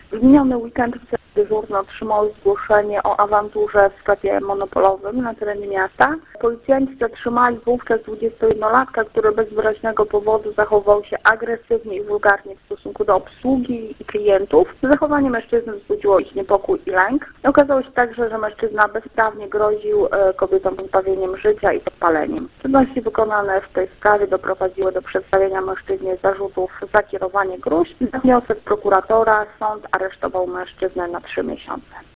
W miniony weekend dyżurny otrzymał zgłoszenie o awanturze w sklepie monopolowym na terenie miasta. Policjanci zatrzymali wówczas 21-latka, który bez wyraźnego powodu zachował się agresywnie i wulgarnie w stosunku do obsługi i klientów. Zachowanie mężczyzny wzbudziło ich niepokój i lęk. Okazało się także, że mężczyzna bezprawnie groził kobietom pozbawieniem życia i podpaleniem. Czynności wykonane w tej sprawie doprowadziły do przedstawienia mężczyźnie zarzutów za kierowanie gruźb. Na wniosek prokuratora sąd aresztował mężczyznę na 3 miesiące.